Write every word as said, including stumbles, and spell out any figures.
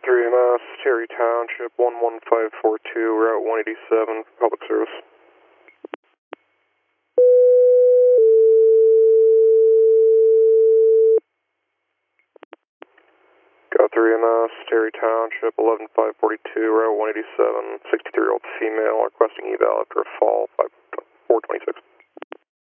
three M S, Terry Township, one one five four two, Route one eighty-seven, public service. Got three M S, Terry Township, eleven five forty-two, Route one eighty-seven, sixty-three-year-old female requesting eval after a fall, four twenty-six.